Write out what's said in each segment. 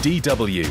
DW.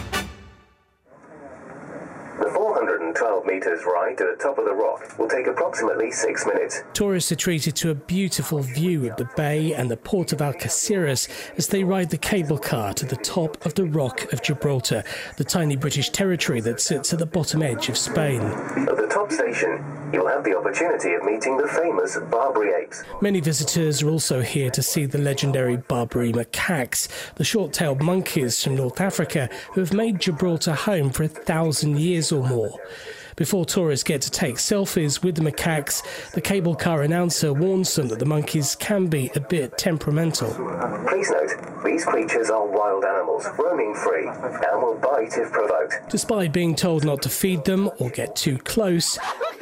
The 412 metres ride to the top of the rock will take approximately 6 minutes. Tourists are treated to a beautiful view of the bay and the port of Algeciras as they ride the cable car to the top of the Rock of Gibraltar, the tiny British territory that sits at the bottom edge of Spain. At the top station, you'll have the opportunity of meeting the famous Barbary apes. Many visitors are also here to see the legendary Barbary macaques, the short-tailed monkeys from North Africa who have made Gibraltar home for 1,000 years or more. Before tourists get to take selfies with the macaques, the cable car announcer warns them that the monkeys can be a bit temperamental. Please note, these creatures are wild animals, roaming free, and will bite if provoked. Despite being told not to feed them or get too close,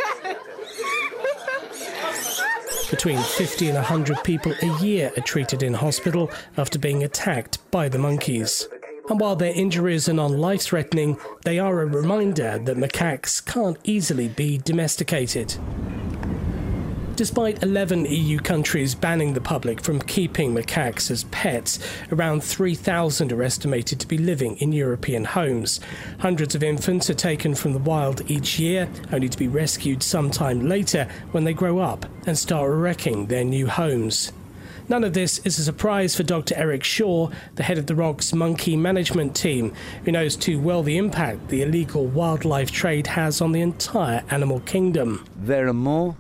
between 50 and 100 people a year are treated in hospital after being attacked by the monkeys. And while their injuries are non-life-threatening, they are a reminder that macaques can't easily be domesticated. Despite 11 EU countries banning the public from keeping macaques as pets, around 3,000 are estimated to be living in European homes. Hundreds of infants are taken from the wild each year, only to be rescued sometime later when they grow up and start wrecking their new homes. None of this is a surprise for Dr. Eric Shaw, the head of the Rock's monkey management team, who knows too well the impact the illegal wildlife trade has on the entire animal kingdom. There are more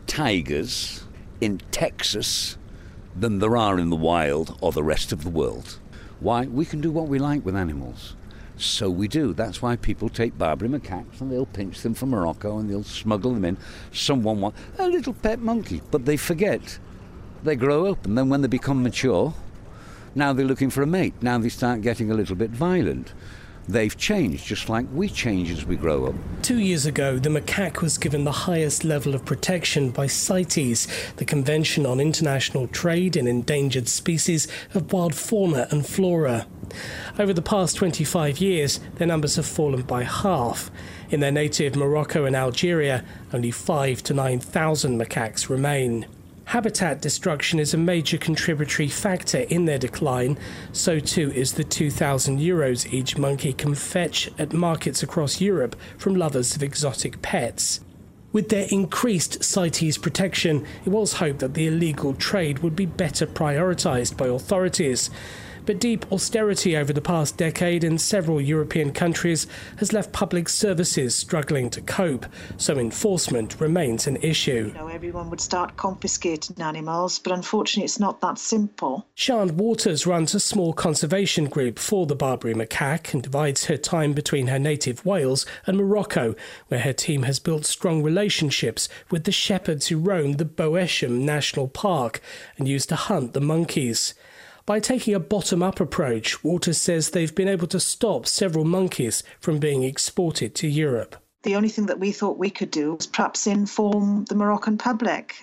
tigers in Texas than there are in the wild or the rest of the world. Why? We can do what we like with animals. So we do. That's why people take Barbary macaques and they'll pinch them from Morocco and they'll smuggle them in. Someone wants a little pet monkey, but they forget. They grow up, and then when they become mature, now they're looking for a mate. Now they start getting a little bit violent. They've changed, just like we change as we grow up. 2 years ago, the macaque was given the highest level of protection by CITES, the Convention on International Trade in Endangered Species of Wild Fauna and Flora. Over the past 25 years, their numbers have fallen by half. In their native Morocco and Algeria, only 5,000 to 9,000 macaques remain. Habitat destruction is a major contributory factor in their decline. So too is the €2,000 each monkey can fetch at markets across Europe from lovers of exotic pets. With their increased CITES protection, it was hoped that the illegal trade would be better prioritised by authorities. But deep austerity over the past decade in several European countries has left public services struggling to cope, so enforcement remains an issue. Everyone would start confiscating animals, but unfortunately it's not that simple. Sian Waters runs a small conservation group for the Barbary macaque and divides her time between her native Wales and Morocco, where her team has built strong relationships with the shepherds who roam the Boesham National Park and used to hunt the monkeys. By taking a bottom-up approach, Waters says they've been able to stop several monkeys from being exported to Europe. The only thing that we thought we could do was perhaps inform the Moroccan public.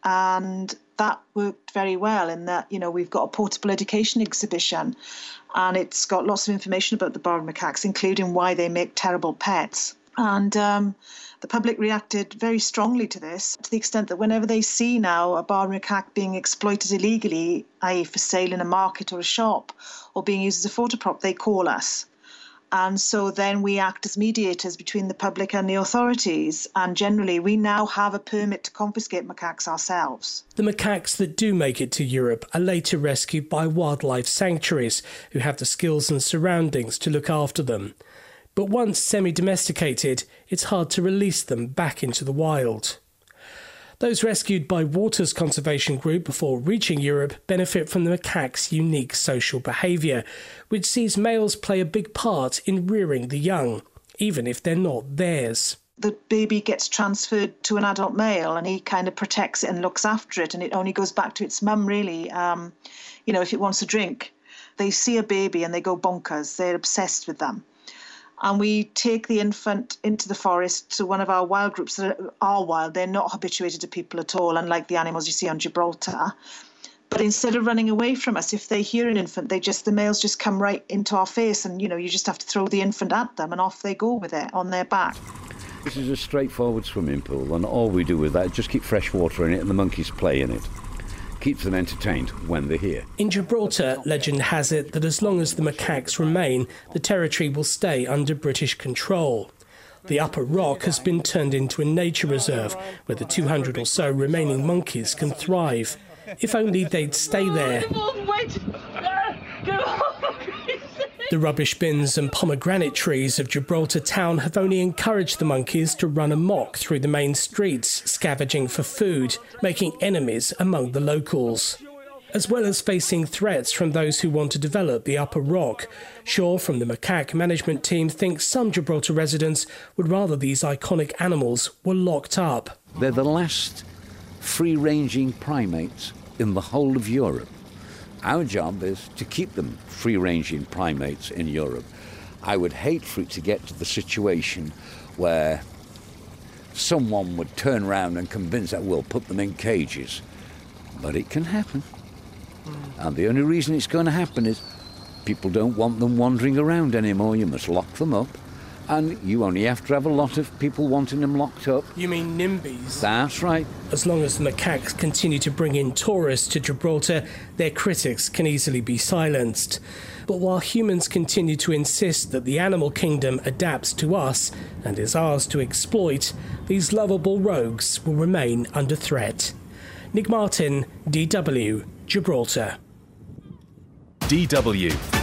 And that worked very well in that, we've got a portable education exhibition and it's got lots of information about the Barbary macaques, including why they make terrible pets. And the public reacted very strongly to this, to the extent that whenever they see now a Barbary macaque being exploited illegally, i.e. for sale in a market or a shop, or being used as a photo prop, they call us. And so then we act as mediators between the public and the authorities. And generally, we now have a permit to confiscate macaques ourselves. The macaques that do make it to Europe are later rescued by wildlife sanctuaries, who have the skills and surroundings to look after them. But once semi-domesticated, it's hard to release them back into the wild. Those rescued by Waters Conservation Group before reaching Europe benefit from the macaque's unique social behaviour, which sees males play a big part in rearing the young, even if they're not theirs. The baby gets transferred to an adult male and he kind of protects it and looks after it, and it only goes back to its mum, really. If it wants a drink, they see a baby and they go bonkers. They're obsessed with them. And we take the infant into the forest to one of our wild groups that are wild. They're not habituated to people at all, unlike the animals you see on Gibraltar. But instead of running away from us, if they hear an infant, the males just come right into our face and, you just have to throw the infant at them and off they go with it on their back. This is a straightforward swimming pool, and all we do with that is just keep fresh water in it and the monkeys play in it. keeps them entertained when they're here. In Gibraltar, legend has it that as long as the macaques remain, the territory will stay under British control. The Upper Rock has been turned into a nature reserve where the 200 or so remaining monkeys can thrive. If only they'd stay there. The rubbish bins and pomegranate trees of Gibraltar town have only encouraged the monkeys to run amok through the main streets, scavenging for food, making enemies among the locals. As well as facing threats from those who want to develop the Upper Rock, Shaw from the macaque management team thinks some Gibraltar residents would rather these iconic animals were locked up. They're the last free-ranging primates in the whole of Europe. Our job is to keep them free-ranging primates in Europe. I would hate for it to get to the situation where someone would turn around and convince that we'll put them in cages. But it can happen. And the only reason it's going to happen is people don't want them wandering around anymore. You must lock them up. And you only have to have a lot of people wanting them locked up. You mean NIMBYs? That's right. As long as the macaques continue to bring in tourists to Gibraltar, their critics can easily be silenced. But while humans continue to insist that the animal kingdom adapts to us and is ours to exploit, these lovable rogues will remain under threat. Nick Martin, DW, Gibraltar. DW.